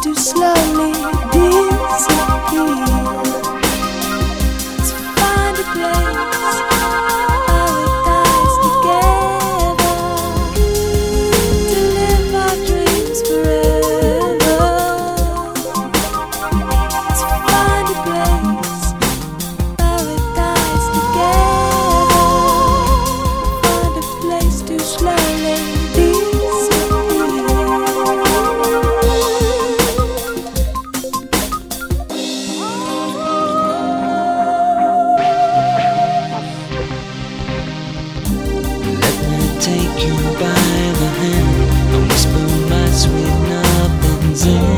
to slowly disappear. To find a place paradise together, to live our dreams forever. To find a place paradise together, find a place to slowly take you by the hand and whisper my sweet nothings in.